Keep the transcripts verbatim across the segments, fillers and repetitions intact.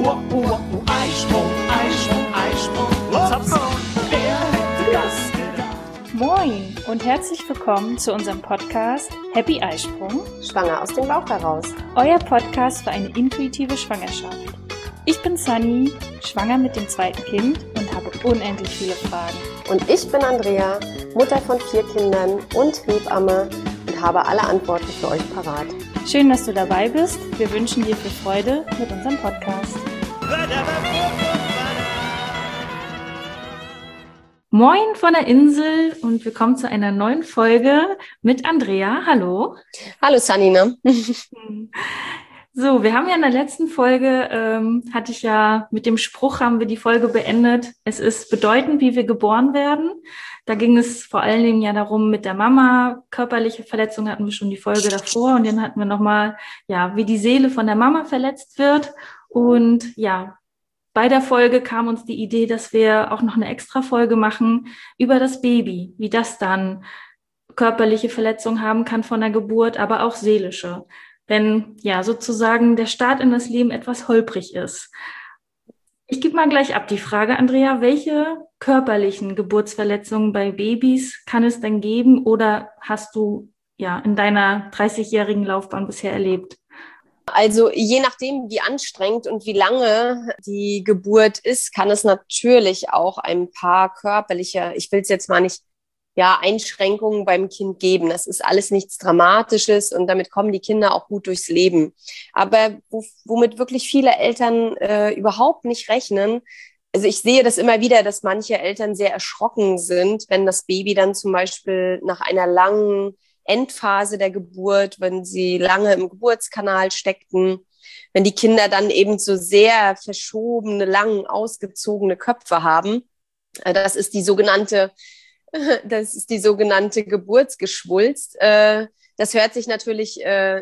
uh, uh, uh, Eisprung, Eisprung, Eisprung. Hopsa, wer hätte das gedacht? Moin und herzlich willkommen zu unserem Podcast Happy Eisprung. Schwanger aus dem Bauch heraus. Euer Podcast für eine intuitive Schwangerschaft. Ich bin Sunny, schwanger mit dem zweiten Kind und habe unendlich viele Fragen. Und ich bin Andrea, Mutter von vier Kindern und Hebamme und habe alle Antworten für euch parat. Schön, dass du dabei bist. Wir wünschen dir viel Freude mit unserem Podcast. Moin von der Insel und willkommen zu einer neuen Folge mit Andrea. Hallo. Hallo Sunny, ne? So, wir haben ja in der letzten Folge, ähm, hatte ich ja mit dem Spruch, haben wir die Folge beendet. Es ist bedeutend, wie wir geboren werden. Da ging es vor allen Dingen ja darum, mit der Mama, körperliche Verletzungen hatten wir schon die Folge davor und dann hatten wir nochmal, ja, wie die Seele von der Mama verletzt wird. Und ja, bei der Folge kam uns die Idee, dass wir auch noch eine extra Folge machen über das Baby, wie das dann körperliche Verletzungen haben kann von der Geburt, aber auch seelische. Wenn ja sozusagen der Start in das Leben etwas holprig ist. Ich gebe mal gleich ab die Frage, Andrea, welche körperlichen Geburtsverletzungen bei Babys kann es denn geben oder hast du ja in deiner dreißigjährigen Laufbahn bisher erlebt? Also je nachdem, wie anstrengend und wie lange die Geburt ist, kann es natürlich auch ein paar körperliche, ich will es jetzt mal nicht, ja, Einschränkungen beim Kind geben. Das ist alles nichts Dramatisches und damit kommen die Kinder auch gut durchs Leben. Aber wo, womit wirklich viele Eltern äh, überhaupt nicht rechnen, also ich sehe das immer wieder, dass manche Eltern sehr erschrocken sind, wenn das Baby dann zum Beispiel nach einer langen Endphase der Geburt, wenn sie lange im Geburtskanal steckten, wenn die Kinder dann eben so sehr verschobene, lang ausgezogene Köpfe haben. Das ist die sogenannte Das ist die sogenannte Geburtsgeschwulst. Das hört sich natürlich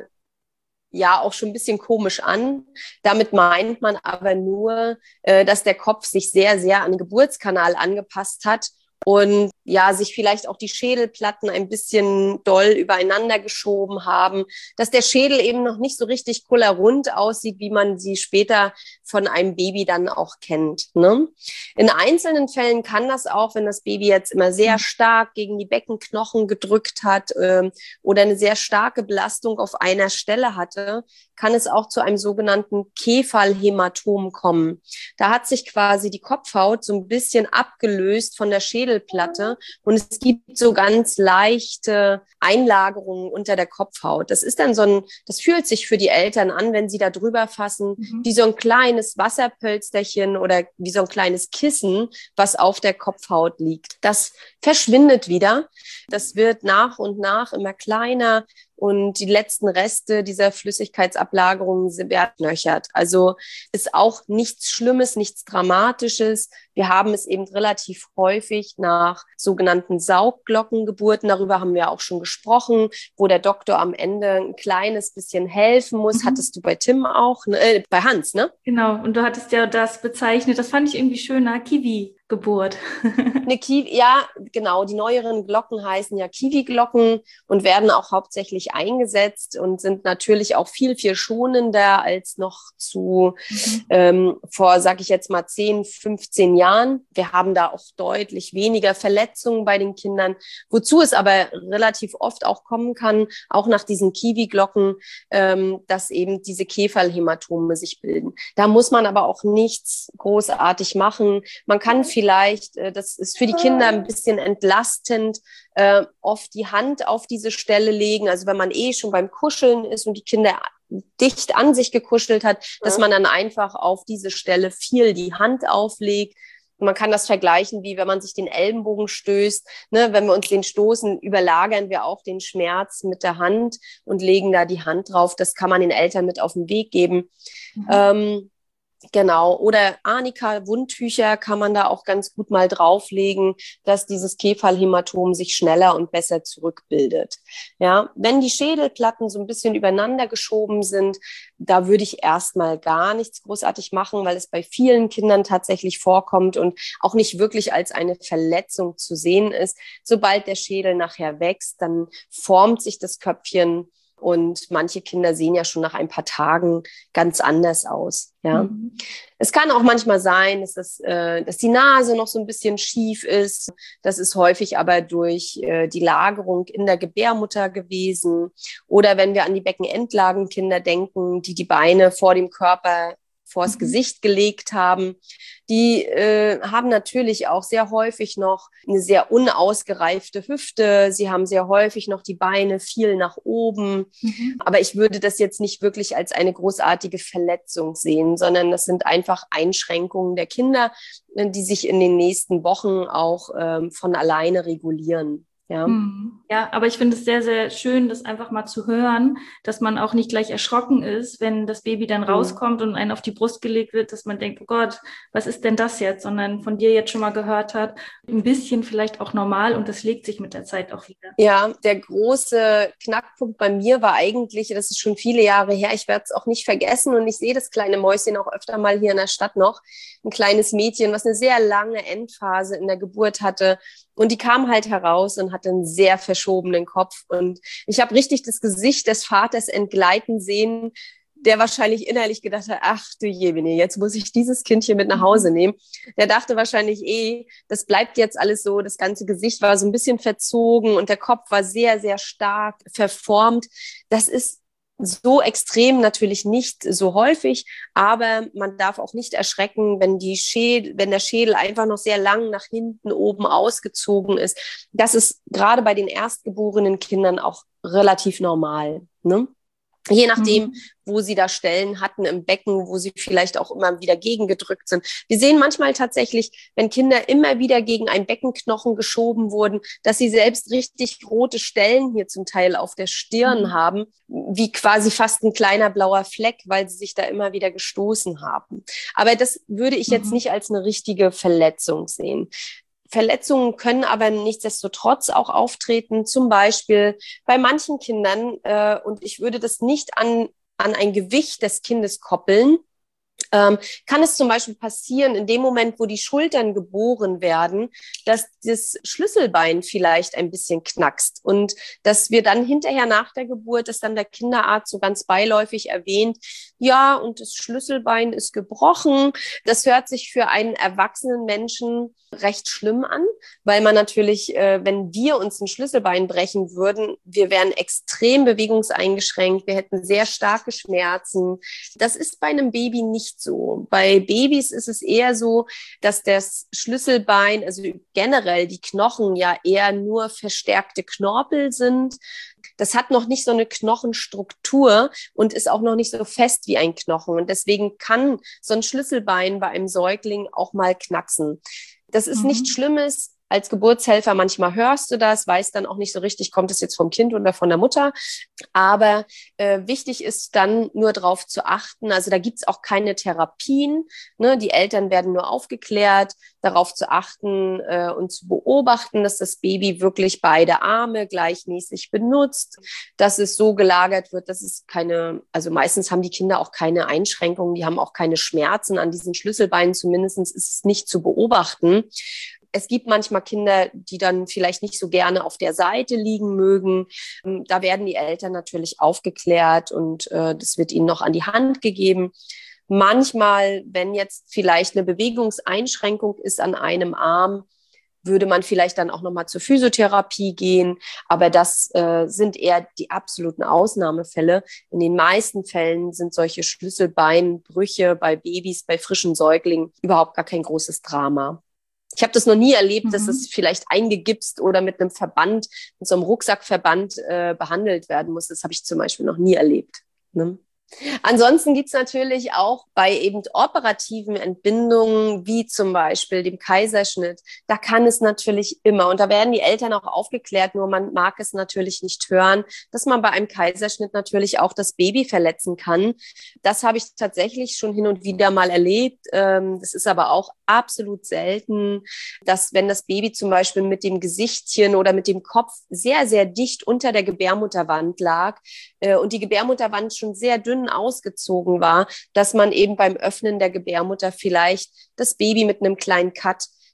ja auch schon ein bisschen komisch an. Damit meint man aber nur, dass der Kopf sich sehr, sehr an den Geburtskanal angepasst hat und ja, sich vielleicht auch die Schädelplatten ein bisschen doll übereinander geschoben haben, dass der Schädel eben noch nicht so richtig kullerrund aussieht, wie man sie später von einem Baby dann auch kennt, ne? In einzelnen Fällen kann das auch, wenn das Baby jetzt immer sehr stark gegen die Beckenknochen gedrückt hat ähm, oder eine sehr starke Belastung auf einer Stelle hatte, kann es auch zu einem sogenannten Kephalhämatom kommen. Da hat sich quasi die Kopfhaut so ein bisschen abgelöst von der Schädelplatte und es gibt so ganz leichte Einlagerungen unter der Kopfhaut. Das ist dann so ein, das fühlt sich für die Eltern an, wenn sie da drüber fassen, mhm. wie so ein kleines Wasserpölsterchen oder wie so ein kleines Kissen, was auf der Kopfhaut liegt. Das verschwindet wieder. Das wird nach und nach immer kleiner. Und die letzten Reste dieser Flüssigkeitsablagerungen werden knöchert. Also ist auch nichts Schlimmes, nichts Dramatisches. Wir haben es eben relativ häufig nach sogenannten Saugglockengeburten. Darüber haben wir auch schon gesprochen, wo der Doktor am Ende ein kleines bisschen helfen muss. Mhm. Hattest du bei Tim auch, ne? äh, bei Hans, ne? Genau. Und du hattest ja das bezeichnet, das fand ich irgendwie schöner, Kiwi. Geburt. Eine Kiwi, ja, genau. Die neueren Glocken heißen ja Kiwi-Glocken und werden auch hauptsächlich eingesetzt und sind natürlich auch viel, viel schonender als noch zu mhm. ähm, vor, sag ich jetzt mal, zehn, fünfzehn Jahren. Wir haben da auch deutlich weniger Verletzungen bei den Kindern, wozu es aber relativ oft auch kommen kann, auch nach diesen Kiwi-Glocken, ähm, dass eben diese Kephalhämatome sich bilden. Da muss man aber auch nichts großartig machen. Man kann vielleicht, das ist für die Kinder ein bisschen entlastend, äh, oft die Hand auf diese Stelle legen. Also wenn man eh schon beim Kuscheln ist und die Kinder dicht an sich gekuschelt hat, ja. dass man dann einfach auf diese Stelle viel die Hand auflegt. Und man kann das vergleichen, wie wenn man sich den Ellenbogen stößt. Ne? Wenn wir uns den stoßen, überlagern wir auch den Schmerz mit der Hand und legen da die Hand drauf. Das kann man den Eltern mit auf den Weg geben. Mhm. Ähm, Genau, oder Arnika-Wundtücher kann man da auch ganz gut mal drauflegen, dass dieses Kephalhämatom sich schneller und besser zurückbildet. Ja, wenn die Schädelplatten so ein bisschen übereinander geschoben sind, da würde ich erstmal gar nichts großartig machen, weil es bei vielen Kindern tatsächlich vorkommt und auch nicht wirklich als eine Verletzung zu sehen ist. Sobald der Schädel nachher wächst, dann formt sich das Köpfchen Und manche Kinder sehen ja schon nach ein paar Tagen ganz anders aus. Ja. Mhm. Es kann auch manchmal sein, dass, das, äh, dass die Nase noch so ein bisschen schief ist. Das ist häufig aber durch äh, die Lagerung in der Gebärmutter gewesen. Oder wenn wir an die Beckenendlagenkinder denken, die die Beine vor dem Körper vors Gesicht gelegt haben. Die äh, haben natürlich auch sehr häufig noch eine sehr unausgereifte Hüfte. Sie haben sehr häufig noch die Beine viel nach oben. Mhm. Aber ich würde das jetzt nicht wirklich als eine großartige Verletzung sehen, sondern das sind einfach Einschränkungen der Kinder, die sich in den nächsten Wochen auch ähm, von alleine regulieren. Ja. ja, aber ich finde es sehr, sehr schön, das einfach mal zu hören, dass man auch nicht gleich erschrocken ist, wenn das Baby dann rauskommt und einen auf die Brust gelegt wird, dass man denkt, oh Gott, was ist denn das jetzt? Sondern von dir jetzt schon mal gehört hat, ein bisschen vielleicht auch normal und das legt sich mit der Zeit auch wieder. Ja, der große Knackpunkt bei mir war eigentlich, das ist schon viele Jahre her, ich werde es auch nicht vergessen und ich sehe das kleine Mäuschen auch öfter mal hier in der Stadt noch, ein kleines Mädchen, was eine sehr lange Endphase in der Geburt hatte. Und die kam halt heraus und hatte einen sehr verschobenen Kopf. Und ich habe richtig das Gesicht des Vaters entgleiten sehen, der wahrscheinlich innerlich gedacht hat, ach du Jemine, jetzt muss ich dieses Kind hier mit nach Hause nehmen. Der dachte wahrscheinlich eh, das bleibt jetzt alles so. Das ganze Gesicht war so ein bisschen verzogen und der Kopf war sehr, sehr stark verformt. Das ist so extrem natürlich nicht so häufig, aber man darf auch nicht erschrecken, wenn die Schädel, wenn der Schädel einfach noch sehr lang nach hinten oben ausgezogen ist. Das ist gerade bei den erstgeborenen Kindern auch relativ normal, ne? Je nachdem, mhm. wo sie da Stellen hatten im Becken, wo sie vielleicht auch immer wieder gegengedrückt sind. Wir sehen manchmal tatsächlich, wenn Kinder immer wieder gegen einen Beckenknochen geschoben wurden, dass sie selbst richtig rote Stellen hier zum Teil auf der Stirn mhm. haben, wie quasi fast ein kleiner blauer Fleck, weil sie sich da immer wieder gestoßen haben. Aber das würde ich jetzt mhm. nicht als eine richtige Verletzung sehen. Verletzungen können aber nichtsdestotrotz auch auftreten, zum Beispiel bei manchen Kindern, äh, und ich würde das nicht an, an ein Gewicht des Kindes koppeln, ähm, kann es zum Beispiel passieren, in dem Moment, wo die Schultern geboren werden, dass das Schlüsselbein vielleicht ein bisschen knackst und dass wir dann hinterher nach der Geburt, dass dann der Kinderarzt so ganz beiläufig erwähnt, ja, und das Schlüsselbein ist gebrochen. Das hört sich für einen erwachsenen Menschen recht schlimm an, weil man natürlich, äh, wenn wir uns ein Schlüsselbein brechen würden, wir wären extrem bewegungseingeschränkt, wir hätten sehr starke Schmerzen. Das ist bei einem Baby nicht so. Bei Babys ist es eher so, dass das Schlüsselbein, also generell die Knochen ja eher nur verstärkte Knorpel sind. Das hat noch nicht so eine Knochenstruktur und ist auch noch nicht so fest wie ein Knochen. Und deswegen kann so ein Schlüsselbein bei einem Säugling auch mal knacksen. Das ist mhm. nichts Schlimmes. Als Geburtshelfer manchmal hörst du das, weißt dann auch nicht so richtig, kommt es jetzt vom Kind oder von der Mutter. Aber äh, wichtig ist dann nur darauf zu achten, also da gibt's auch keine Therapien, ne? Die Eltern werden nur aufgeklärt, darauf zu achten äh, und zu beobachten, dass das Baby wirklich beide Arme gleichmäßig benutzt, dass es so gelagert wird, dass es keine, also meistens haben die Kinder auch keine Einschränkungen, die haben auch keine Schmerzen an diesen Schlüsselbeinen, zumindest ist es nicht zu beobachten. Es gibt manchmal Kinder, die dann vielleicht nicht so gerne auf der Seite liegen mögen. Da werden die Eltern natürlich aufgeklärt und äh, das wird ihnen noch an die Hand gegeben. Manchmal, wenn jetzt vielleicht eine Bewegungseinschränkung ist an einem Arm, würde man vielleicht dann auch nochmal zur Physiotherapie gehen. Aber das äh, sind eher die absoluten Ausnahmefälle. In den meisten Fällen sind solche Schlüsselbeinbrüche bei Babys, bei frischen Säuglingen überhaupt gar kein großes Drama. Ich habe das noch nie erlebt, mhm. dass es vielleicht eingegipst oder mit einem Verband, mit so einem Rucksackverband äh, behandelt werden muss. Das habe ich zum Beispiel noch nie erlebt. Ne? Ansonsten gibt's natürlich auch bei eben operativen Entbindungen, wie zum Beispiel dem Kaiserschnitt, da kann es natürlich immer, und da werden die Eltern auch aufgeklärt, nur man mag es natürlich nicht hören, dass man bei einem Kaiserschnitt natürlich auch das Baby verletzen kann. Das habe ich tatsächlich schon hin und wieder mal erlebt. Das ist aber auch absolut selten, dass wenn das Baby zum Beispiel mit dem Gesichtchen oder mit dem Kopf sehr, sehr dicht unter der Gebärmutterwand lag und die Gebärmutterwand schon sehr dünn ausgezogen war, dass man eben beim Öffnen der Gebärmutter vielleicht das Baby mit einem kleinen Cut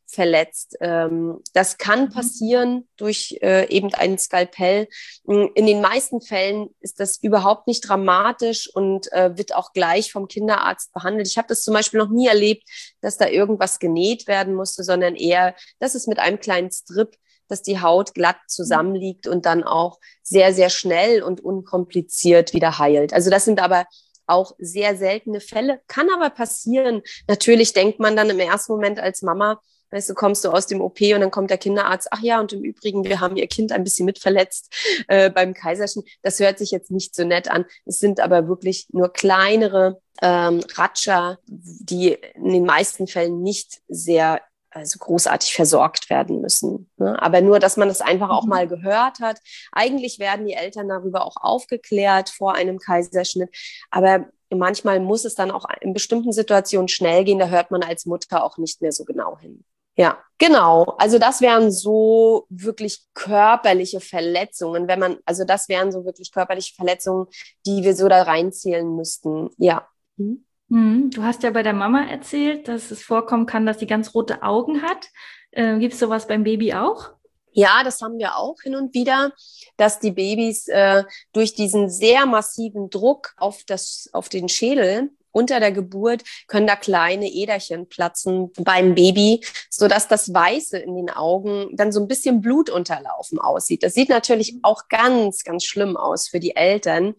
verletzt. Ähm, das kann passieren durch äh, eben ein Skalpell. In den meisten Fällen ist das überhaupt nicht dramatisch und äh, wird auch gleich vom Kinderarzt behandelt. Ich habe das zum Beispiel noch nie erlebt, dass da irgendwas genäht werden musste, sondern eher, dass es mit einem kleinen Strip, dass die Haut glatt zusammenliegt und dann auch sehr, sehr schnell und unkompliziert wieder heilt. Also das sind aber auch sehr seltene Fälle, kann aber passieren. Natürlich denkt man dann im ersten Moment als Mama, weißt du, kommst du aus dem O P und dann kommt der Kinderarzt, ach ja, und im Übrigen, wir haben ihr Kind ein bisschen mitverletzt äh, beim Kaiserschnitt. Das hört sich jetzt nicht so nett an. Es sind aber wirklich nur kleinere ähm, Ratscher, die in den meisten Fällen nicht sehr also großartig versorgt werden müssen. Ne? Aber nur, dass man das einfach auch mal gehört hat. Eigentlich werden die Eltern darüber auch aufgeklärt vor einem Kaiserschnitt. Aber manchmal muss es dann auch in bestimmten Situationen schnell gehen. Da hört man als Mutter auch nicht mehr so genau hin. Ja, genau. Also das wären so wirklich körperliche Verletzungen, wenn man, also das wären so wirklich körperliche Verletzungen, die wir so da reinzählen müssten. Ja. Mhm. Du hast ja bei der Mama erzählt, dass es vorkommen kann, dass sie ganz rote Augen hat. Äh, gibt es sowas beim Baby auch? Ja, das haben wir auch hin und wieder, dass die Babys äh, durch diesen sehr massiven Druck auf das, auf den Schädel unter der Geburt können da kleine Äderchen platzen beim Baby, sodass das Weiße in den Augen dann so ein bisschen blutunterlaufen aussieht. Das sieht natürlich auch ganz, ganz schlimm aus für die Eltern.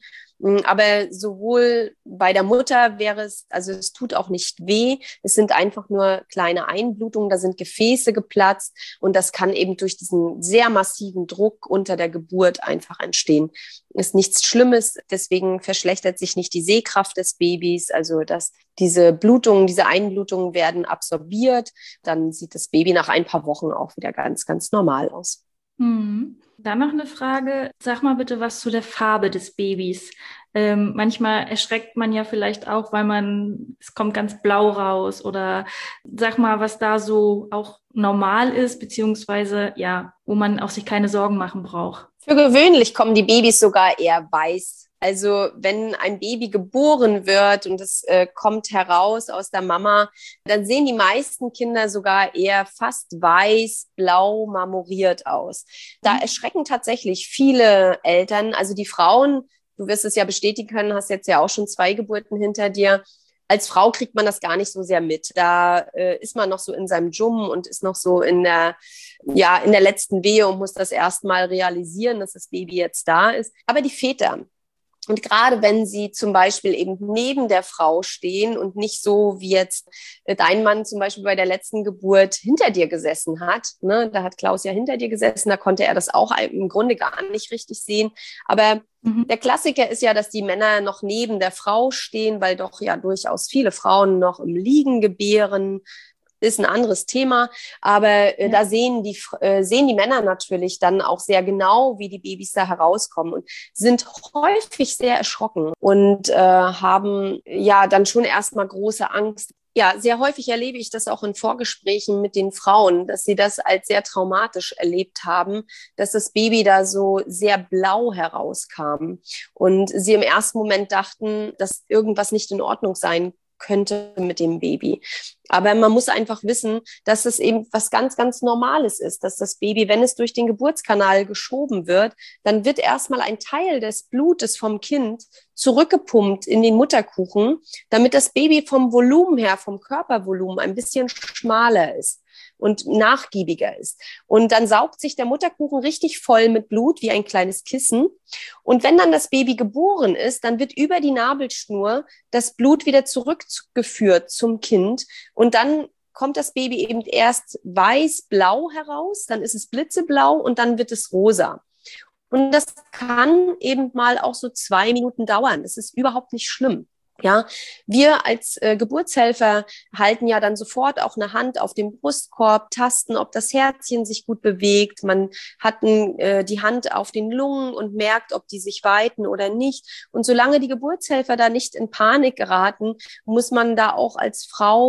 Aber sowohl bei der Mutter wäre es, also es tut auch nicht weh, es sind einfach nur kleine Einblutungen, da sind Gefäße geplatzt und das kann eben durch diesen sehr massiven Druck unter der Geburt einfach entstehen. Ist nichts Schlimmes, deswegen verschlechtert sich nicht die Sehkraft des Babys, also dass diese Blutungen, diese Einblutungen werden absorbiert, dann sieht das Baby nach ein paar Wochen auch wieder ganz, ganz normal aus. Hm. Dann noch eine Frage. Sag mal bitte was zu der Farbe des Babys. Ähm, manchmal erschreckt man ja vielleicht auch, weil man, es kommt ganz blau raus oder sag mal, was da so auch normal ist, beziehungsweise ja, wo man auch sich keine Sorgen machen braucht. Für gewöhnlich kommen die Babys sogar eher weiß. Also wenn ein Baby geboren wird und es äh, kommt heraus aus der Mama, dann sehen die meisten Kinder sogar eher fast weiß, blau, marmoriert aus. Da erschrecken tatsächlich viele Eltern, also die Frauen, du wirst es ja bestätigen können, hast jetzt ja auch schon zwei Geburten hinter dir. Als Frau kriegt man das gar nicht so sehr mit. Da äh, ist man noch so in seinem Dschungel und ist noch so in der, ja, in der letzten Wehe und muss das erstmal realisieren, dass das Baby jetzt da ist. Aber die Väter, und gerade wenn sie zum Beispiel eben neben der Frau stehen und nicht so wie jetzt dein Mann zum Beispiel bei der letzten Geburt hinter dir gesessen hat, ne, da hat Klaus ja hinter dir gesessen, da konnte er das auch im Grunde gar nicht richtig sehen. Aber mhm. der Klassiker ist ja, dass die Männer noch neben der Frau stehen, weil doch ja durchaus viele Frauen noch im Liegen gebären. Ist ein anderes Thema, aber äh, ja. da sehen die, äh, sehen die Männer natürlich dann auch sehr genau, wie die Babys da herauskommen und sind häufig sehr erschrocken und äh, haben ja dann schon erstmal große Angst. Ja, sehr häufig erlebe ich das auch in Vorgesprächen mit den Frauen, dass sie das als sehr traumatisch erlebt haben, dass das Baby da so sehr blau herauskam und sie im ersten Moment dachten, dass irgendwas nicht in Ordnung sein könnte mit dem Baby. Aber man muss einfach wissen, dass es eben was ganz, ganz Normales ist, dass das Baby, wenn es durch den Geburtskanal geschoben wird, dann wird erstmal ein Teil des Blutes vom Kind zurückgepumpt in den Mutterkuchen, damit das Baby vom Volumen her, vom Körpervolumen ein bisschen schmaler ist und nachgiebiger ist. Und dann saugt sich der Mutterkuchen richtig voll mit Blut wie ein kleines Kissen. Und wenn dann das Baby geboren ist, dann wird über die Nabelschnur das Blut wieder zurückgeführt zum Kind. Und dann kommt das Baby eben erst weiß-blau heraus, dann ist es blitzeblau und dann wird es rosa. Und das kann eben mal auch so zwei Minuten dauern. Das ist überhaupt nicht schlimm. Ja, wir als äh, Geburtshelfer halten ja dann sofort auch eine Hand auf den Brustkorb, tasten, ob das Herzchen sich gut bewegt. Man hat ein, äh, die Hand auf den Lungen und merkt, ob die sich weiten oder nicht. Und solange die Geburtshelfer da nicht in Panik geraten, muss man da auch als Frau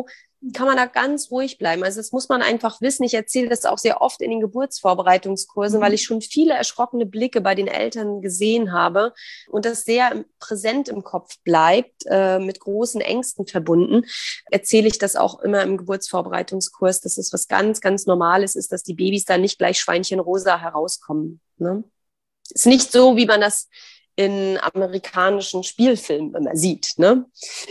kann man da ganz ruhig bleiben. Also das muss man einfach wissen. Ich erzähle das auch sehr oft in den Geburtsvorbereitungskursen, mhm. weil ich schon viele erschrockene Blicke bei den Eltern gesehen habe und das sehr präsent im Kopf bleibt, äh, mit großen Ängsten verbunden. Erzähle ich das auch immer im Geburtsvorbereitungskurs, dass es was ganz, ganz Normales ist, dass die Babys da nicht gleich schweinchenrosa herauskommen. Ne? Ist nicht so, wie man das in amerikanischen Spielfilmen immer sieht. Ne?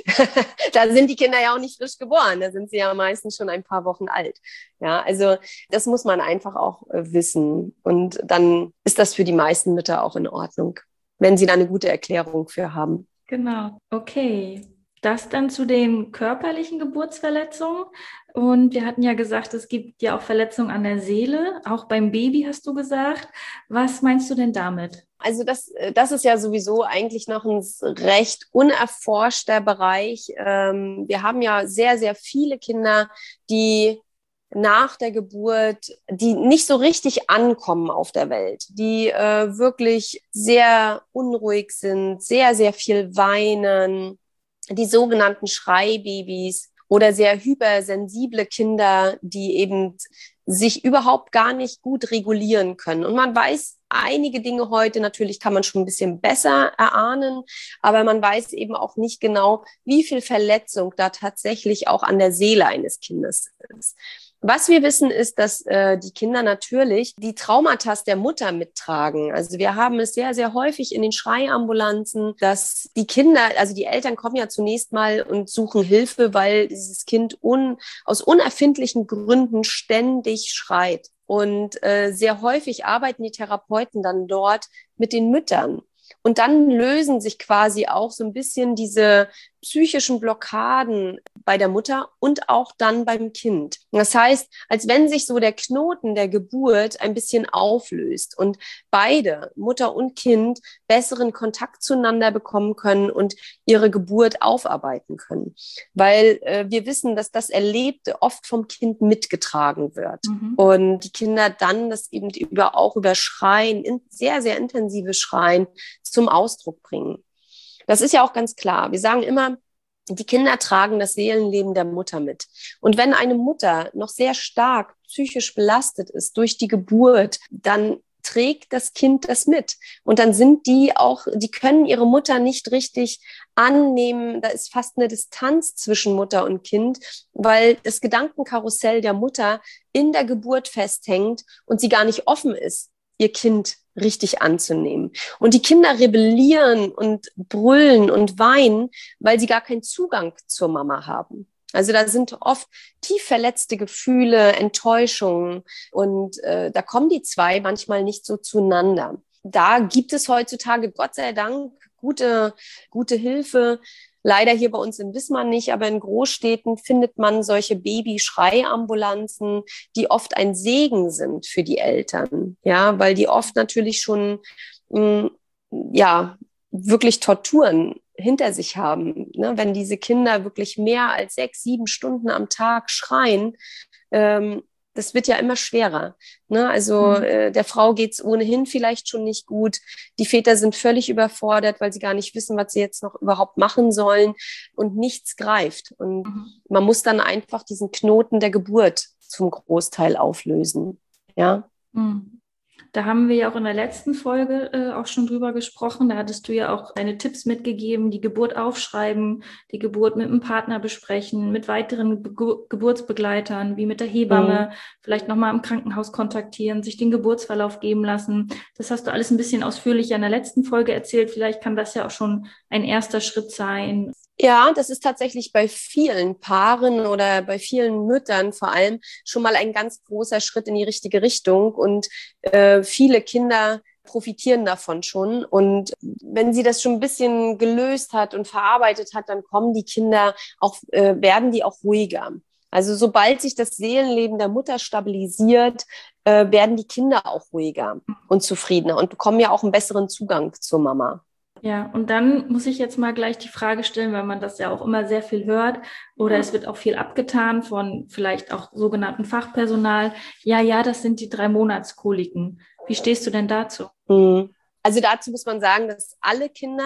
Da sind die Kinder ja auch nicht frisch geboren, da sind sie ja meistens schon ein paar Wochen alt. Ja, also das muss man einfach auch äh, wissen. Und dann ist das für die meisten Mütter auch in Ordnung, wenn sie da eine gute Erklärung für haben. Genau, okay. Das dann zu den körperlichen Geburtsverletzungen. Und wir hatten ja gesagt, es gibt ja auch Verletzungen an der Seele, auch beim Baby hast du gesagt. Was meinst du denn damit? Also das, das ist ja sowieso eigentlich noch ein recht unerforschter Bereich. Ähm, wir haben ja sehr, sehr viele Kinder, die nach der Geburt, die nicht so richtig ankommen auf der Welt, die äh, wirklich sehr unruhig sind, sehr, sehr viel weinen, die sogenannten Schreibabys oder sehr hypersensible Kinder, die eben sich überhaupt gar nicht gut regulieren können. Und man weiß einige Dinge heute, natürlich kann man schon ein bisschen besser erahnen, aber man weiß eben auch nicht genau, wie viel Verletzung da tatsächlich auch an der Seele eines Kindes ist. Was wir wissen, ist, dass äh, die Kinder natürlich die Traumata der Mutter mittragen. Also wir haben es sehr, sehr häufig in den Schreiambulanzen, dass die Kinder, also die Eltern kommen ja zunächst mal und suchen Hilfe, weil dieses Kind un, aus unerfindlichen Gründen ständig schreit. Und äh, sehr häufig arbeiten die Therapeuten dann dort mit den Müttern. Und dann lösen sich quasi auch so ein bisschen diese psychischen Blockaden bei der Mutter und auch dann beim Kind. Das heißt, als wenn sich so der Knoten der Geburt ein bisschen auflöst und beide, Mutter und Kind, besseren Kontakt zueinander bekommen können und ihre Geburt aufarbeiten können. Weil äh, wir wissen, dass das Erlebte oft vom Kind mitgetragen wird. Mhm. Und die Kinder dann das eben über, auch über Schreien, in, sehr, sehr intensive Schreien zum Ausdruck bringen. Das ist ja auch ganz klar. Wir sagen immer, die Kinder tragen das Seelenleben der Mutter mit. Und wenn eine Mutter noch sehr stark psychisch belastet ist durch die Geburt, dann trägt das Kind das mit. Und dann sind die auch, die können ihre Mutter nicht richtig annehmen. Da ist fast eine Distanz zwischen Mutter und Kind, weil das Gedankenkarussell der Mutter in der Geburt festhängt und sie gar nicht offen ist, ihr Kind richtig anzunehmen. Und die Kinder rebellieren und brüllen und weinen, weil sie gar keinen Zugang zur Mama haben. Also da sind oft tief verletzte Gefühle, Enttäuschungen und äh, da kommen die zwei manchmal nicht so zueinander. Da gibt es heutzutage, Gott sei Dank, gute, gute Hilfe. Leider hier bei uns in Wismar nicht, aber in Großstädten findet man solche Baby-Schreiambulanzen, die oft ein Segen sind für die Eltern, ja, weil die oft natürlich schon, mh, ja, wirklich Torturen hinter sich haben, ne? Wenn diese Kinder wirklich mehr als sechs, sieben Stunden am Tag schreien, ähm, das wird ja immer schwerer. Ne? Also mhm. äh, der Frau geht's ohnehin vielleicht schon nicht gut. Die Väter sind völlig überfordert, weil sie gar nicht wissen, was sie jetzt noch überhaupt machen sollen und nichts greift. Und mhm. man muss dann einfach diesen Knoten der Geburt zum Großteil auflösen. Ja. Mhm. Da haben wir ja auch in der letzten Folge äh, auch schon drüber gesprochen. Da hattest du ja auch deine Tipps mitgegeben, die Geburt aufschreiben, die Geburt mit einem Partner besprechen, mit weiteren Be- Geburtsbegleitern, wie mit der Hebamme, mhm. vielleicht nochmal im Krankenhaus kontaktieren, sich den Geburtsverlauf geben lassen. Das hast du alles ein bisschen ausführlicher in der letzten Folge erzählt. Vielleicht kann das ja auch schon ein erster Schritt sein. Ja, das ist tatsächlich bei vielen Paaren oder bei vielen Müttern vor allem schon mal ein ganz großer Schritt in die richtige Richtung und äh, viele Kinder profitieren davon schon. Und wenn sie das schon ein bisschen gelöst hat und verarbeitet hat, dann kommen die Kinder auch, äh, werden die auch ruhiger. Also sobald sich das Seelenleben der Mutter stabilisiert, äh, werden die Kinder auch ruhiger und zufriedener und bekommen ja auch einen besseren Zugang zur Mama. Ja, und dann muss ich jetzt mal gleich die Frage stellen, weil man das ja auch immer sehr viel hört oder es wird auch viel abgetan von vielleicht auch sogenannten Fachpersonal. Ja, ja, das sind die drei Monatskoliken. Wie stehst du denn dazu? Also dazu muss man sagen, dass alle Kinder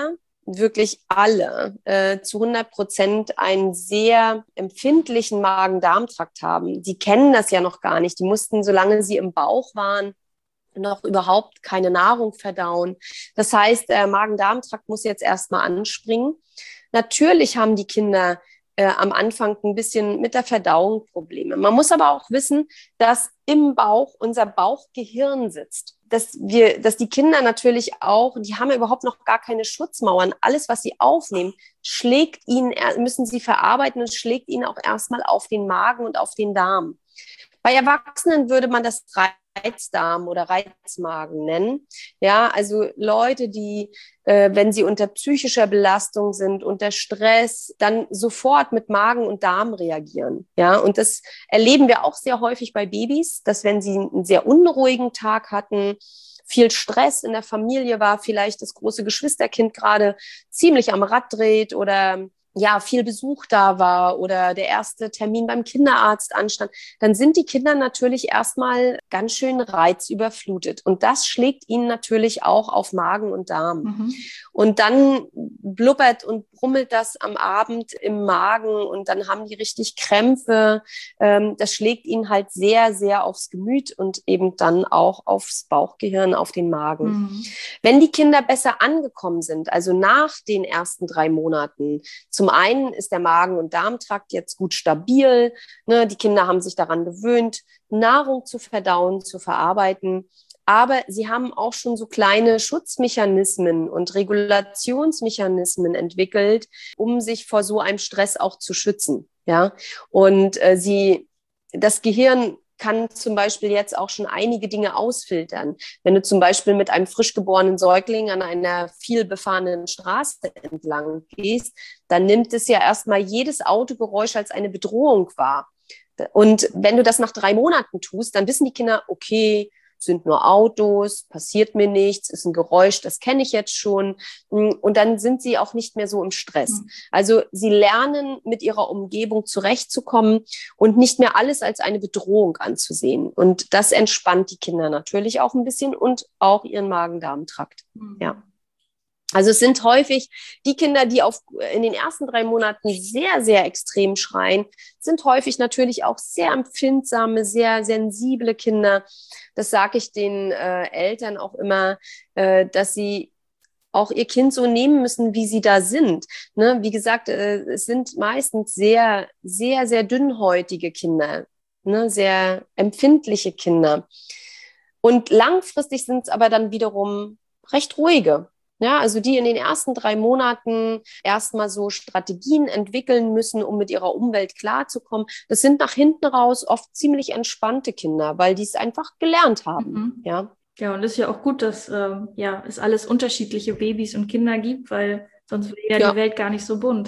wirklich alle äh, zu hundert Prozent einen sehr empfindlichen Magen-Darm-Trakt haben. Die kennen das ja noch gar nicht. Die mussten, solange sie im Bauch waren, noch überhaupt keine Nahrung verdauen. Das heißt, der Magen-Darm-Trakt muss jetzt erstmal anspringen. Natürlich haben die Kinder äh, am Anfang ein bisschen mit der Verdauung Probleme. Man muss aber auch wissen, dass im Bauch unser Bauchgehirn sitzt. Dass wir, dass die Kinder natürlich auch, die haben ja überhaupt noch gar keine Schutzmauern. Alles, was sie aufnehmen, schlägt ihnen, müssen sie verarbeiten und schlägt ihnen auch erstmal auf den Magen und auf den Darm. Bei Erwachsenen würde man das Reizdarm oder Reizmagen nennen. Ja, also Leute, die, äh, wenn sie unter psychischer Belastung sind, unter Stress, dann sofort mit Magen und Darm reagieren. Ja, und das erleben wir auch sehr häufig bei Babys, dass wenn sie einen sehr unruhigen Tag hatten, viel Stress in der Familie war, vielleicht das große Geschwisterkind gerade ziemlich am Rad dreht oder ja, viel Besuch da war oder der erste Termin beim Kinderarzt anstand, dann sind die Kinder natürlich erstmal ganz schön reizüberflutet. Und das schlägt ihnen natürlich auch auf Magen und Darm. Mhm. Und dann blubbert und brummelt das am Abend im Magen und dann haben die richtig Krämpfe. Das schlägt ihnen halt sehr, sehr aufs Gemüt und eben dann auch aufs Bauchgehirn, auf den Magen. Mhm. Wenn die Kinder besser angekommen sind, also nach den ersten drei Monaten, zum einen ist der Magen- und Darmtrakt jetzt gut stabil. Ne? Die Kinder haben sich daran gewöhnt, Nahrung zu verdauen, zu verarbeiten. Aber sie haben auch schon so kleine Schutzmechanismen und Regulationsmechanismen entwickelt, um sich vor so einem Stress auch zu schützen. Ja? Und äh, sie, das Gehirn kann zum Beispiel jetzt auch schon einige Dinge ausfiltern. Wenn du zum Beispiel mit einem frisch geborenen Säugling an einer viel befahrenen Straße entlang gehst, dann nimmt es ja erstmal jedes Autogeräusch als eine Bedrohung wahr. Und wenn du das nach drei Monaten tust, dann wissen die Kinder, okay, sind nur Autos, passiert mir nichts, ist ein Geräusch, das kenne ich jetzt schon. Und dann sind sie auch nicht mehr so im Stress. Also sie lernen, mit ihrer Umgebung zurechtzukommen und nicht mehr alles als eine Bedrohung anzusehen. Und das entspannt die Kinder natürlich auch ein bisschen und auch ihren Magen-Darm-Trakt. Mhm. Ja. Also es sind häufig die Kinder, die auf, in den ersten drei Monaten sehr, sehr extrem schreien, sind häufig natürlich auch sehr empfindsame, sehr sensible Kinder. Das sage ich den äh, Eltern auch immer, äh, dass sie auch ihr Kind so nehmen müssen, wie sie da sind. Ne? Wie gesagt, äh, es sind meistens sehr, sehr, sehr dünnhäutige Kinder, ne? Sehr empfindliche Kinder. Und langfristig sind es aber dann wiederum recht ruhige. Ja, also die in den ersten drei Monaten erstmal so Strategien entwickeln müssen, um mit ihrer Umwelt klarzukommen. Das sind nach hinten raus oft ziemlich entspannte Kinder, weil die es einfach gelernt haben. Mhm. Ja. Ja, und es ist ja auch gut, dass äh, ja, es alles unterschiedliche Babys und Kinder gibt, weil sonst wäre ja, ja die Welt gar nicht so bunt.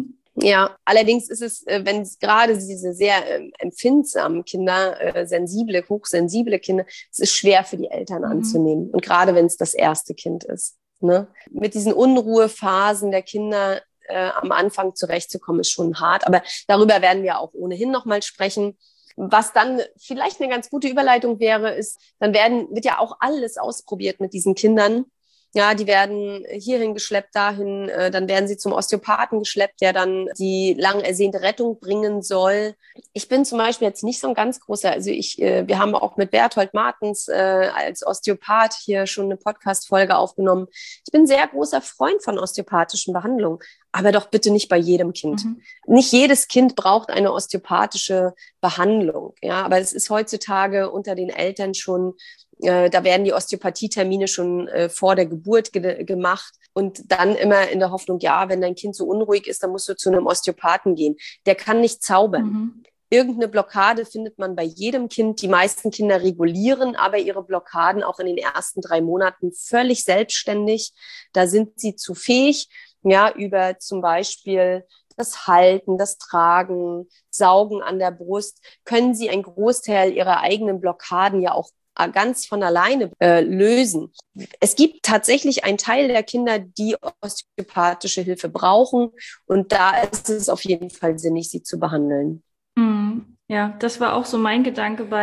Ja, allerdings ist es, wenn es gerade diese sehr äh, empfindsamen Kinder, äh, sensible, hochsensible Kinder, es ist schwer für die Eltern mhm. anzunehmen. Und gerade wenn es das erste Kind ist. Ne? Mit diesen Unruhephasen der Kinder äh, am Anfang zurechtzukommen, ist schon hart. Aber darüber werden wir auch ohnehin nochmal sprechen. Was dann vielleicht eine ganz gute Überleitung wäre, ist, dann werden, wird ja auch alles ausprobiert mit diesen Kindern. Ja, die werden hierhin geschleppt, dahin, äh, dann werden sie zum Osteopathen geschleppt, der dann die lang ersehnte Rettung bringen soll. Ich bin zum Beispiel jetzt nicht so ein ganz großer, also ich, äh, wir haben auch mit Berthold Martens äh, als Osteopath hier schon eine Podcast-Folge aufgenommen. Ich bin ein sehr großer Freund von osteopathischen Behandlungen, aber doch bitte nicht bei jedem Kind. Mhm. Nicht jedes Kind braucht eine osteopathische Behandlung, ja, aber es ist heutzutage unter den Eltern schon da werden die Osteopathie-Termine schon äh, vor der Geburt ge- gemacht und dann immer in der Hoffnung, ja, wenn dein Kind so unruhig ist, dann musst du zu einem Osteopathen gehen. Der kann nicht zaubern. Mhm. Irgendeine Blockade findet man bei jedem Kind. Die meisten Kinder regulieren aber ihre Blockaden auch in den ersten drei Monaten völlig selbstständig. Da sind sie zu fähig, ja, über zum Beispiel das Halten, das Tragen, Saugen an der Brust, können sie einen Großteil ihrer eigenen Blockaden ja auch ganz von alleine äh, lösen. Es gibt tatsächlich einen Teil der Kinder, die osteopathische Hilfe brauchen und da ist es auf jeden Fall sinnig, sie zu behandeln. Mhm. Ja, das war auch so mein Gedanke bei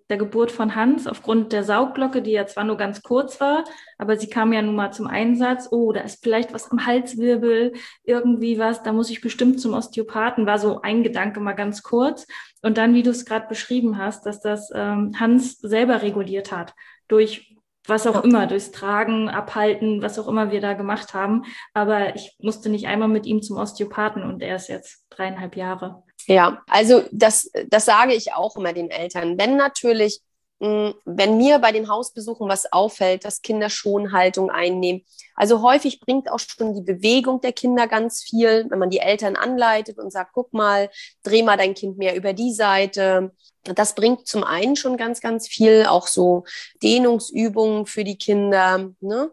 der Geburt von Hans aufgrund der Saugglocke, die ja zwar nur ganz kurz war, aber sie kam ja nun mal zum Einsatz. Oh, da ist vielleicht was am Halswirbel, irgendwie was, da muss ich bestimmt zum Osteopathen, war so ein Gedanke mal ganz kurz. Und dann, wie du es gerade beschrieben hast, dass das ähm, Hans selber reguliert hat, durch was auch immer, durchs Tragen, Abhalten, was auch immer wir da gemacht haben. Aber ich musste nicht einmal mit ihm zum Osteopathen und er ist jetzt dreieinhalb Jahre. Ja, also das, das sage ich auch immer den Eltern. Wenn natürlich, mh, wenn mir bei den Hausbesuchen was auffällt, dass Kinder Schonhaltung einnehmen, also häufig bringt auch schon die Bewegung der Kinder ganz viel, wenn man die Eltern anleitet und sagt, guck mal, dreh mal dein Kind mehr über die Seite. Das bringt zum einen schon ganz, ganz viel, auch so Dehnungsübungen für die Kinder, ne?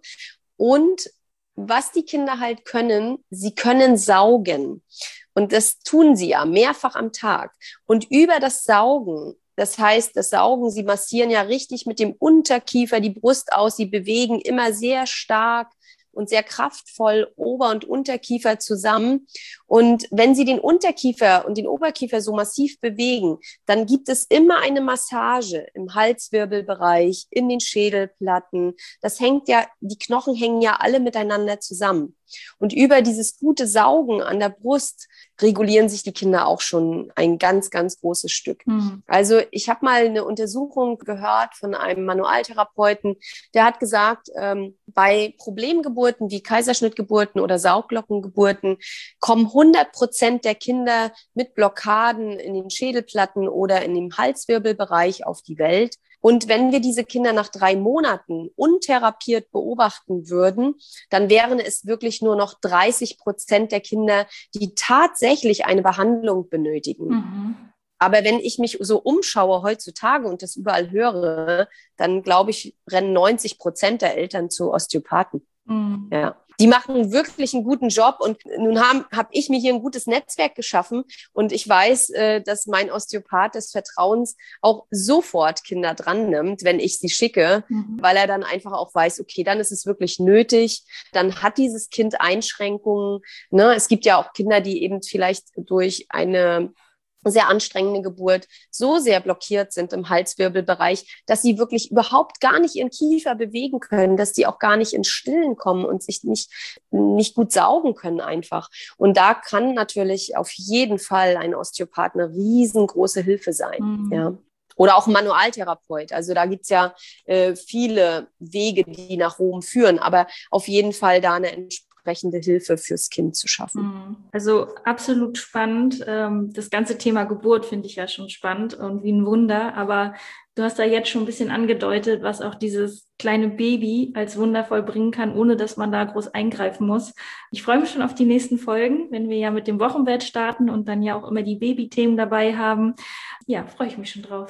Und was die Kinder halt können, sie können saugen. Und das tun sie ja mehrfach am Tag. Und über das Saugen, das heißt, das Saugen, sie massieren ja richtig mit dem Unterkiefer die Brust aus, sie bewegen immer sehr stark und sehr kraftvoll Ober- und Unterkiefer zusammen. Und wenn Sie den Unterkiefer und den Oberkiefer so massiv bewegen, dann gibt es immer eine Massage im Halswirbelbereich, in den Schädelplatten. Das hängt ja, die Knochen hängen ja alle miteinander zusammen. Und über dieses gute Saugen an der Brust regulieren sich die Kinder auch schon ein ganz, ganz großes Stück. Mhm. Also ich habe mal eine Untersuchung gehört von einem Manualtherapeuten, der hat gesagt, ähm, bei Problemgeburten wie Kaiserschnittgeburten oder Sauglockengeburten kommen hundert Prozent der Kinder mit Blockaden in den Schädelplatten oder in dem Halswirbelbereich auf die Welt. Und wenn wir diese Kinder nach drei Monaten untherapiert beobachten würden, dann wären es wirklich nur noch dreißig Prozent der Kinder, die tatsächlich eine Behandlung benötigen. Mhm. Aber wenn ich mich so umschaue heutzutage und das überall höre, dann glaube ich, rennen neunzig Prozent der Eltern zu Osteopathen. Mhm. Ja. Die machen wirklich einen guten Job und nun habe hab ich mir hier ein gutes Netzwerk geschaffen und ich weiß, äh, dass mein Osteopath des Vertrauens auch sofort Kinder dran nimmt, wenn ich sie schicke, mhm. weil er dann einfach auch weiß, okay, dann ist es wirklich nötig, dann hat dieses Kind Einschränkungen. Ne? Es gibt ja auch Kinder, die eben vielleicht durch eine sehr anstrengende Geburt so sehr blockiert sind im Halswirbelbereich, dass sie wirklich überhaupt gar nicht ihren Kiefer bewegen können, dass die auch gar nicht ins Stillen kommen und sich nicht, nicht gut saugen können einfach. Und da kann natürlich auf jeden Fall ein Osteopath eine riesengroße Hilfe sein. Mhm. Ja. Oder auch ein Manualtherapeut. Also da gibt's ja äh, viele Wege, die nach Rom führen, aber auf jeden Fall da eine entsprechende entsprechende Hilfe fürs Kind zu schaffen. Also absolut spannend. Das ganze Thema Geburt finde ich ja schon spannend und wie ein Wunder, aber du hast da jetzt schon ein bisschen angedeutet, was auch dieses kleine Baby als Wunder vollbringen kann, ohne dass man da groß eingreifen muss. Ich freue mich schon auf die nächsten Folgen, wenn wir ja mit dem Wochenbett starten und dann ja auch immer die Babythemen dabei haben. Ja, freue ich mich schon drauf.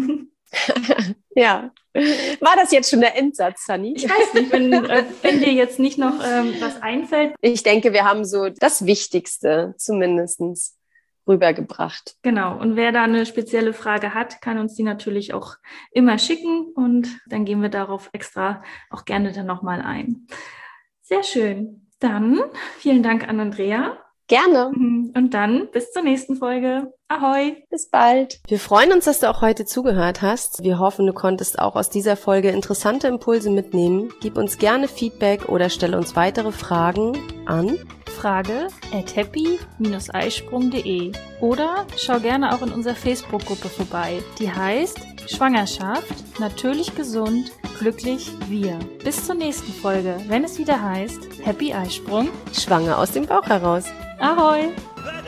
Ja. War das jetzt schon der Endsatz, Sunny? Ich weiß nicht, wenn, äh, wenn dir jetzt nicht noch ähm, was einfällt. Ich denke, wir haben so das Wichtigste zumindest rübergebracht. Genau. Und wer da eine spezielle Frage hat, kann uns die natürlich auch immer schicken und dann gehen wir darauf extra auch gerne dann nochmal ein. Sehr schön. Dann vielen Dank an Andrea. Gerne. Und dann bis zur nächsten Folge. Ahoi. Bis bald. Wir freuen uns, dass du auch heute zugehört hast. Wir hoffen, du konntest auch aus dieser Folge interessante Impulse mitnehmen. Gib uns gerne Feedback oder stelle uns weitere Fragen an frage at happy dash eisprung punkt de oder schau gerne auch in unserer Facebook-Gruppe vorbei. Die heißt Schwangerschaft, natürlich gesund, glücklich wir. Bis zur nächsten Folge, wenn es wieder heißt Happy Eisprung, schwanger aus dem Bauch heraus. Ahoi!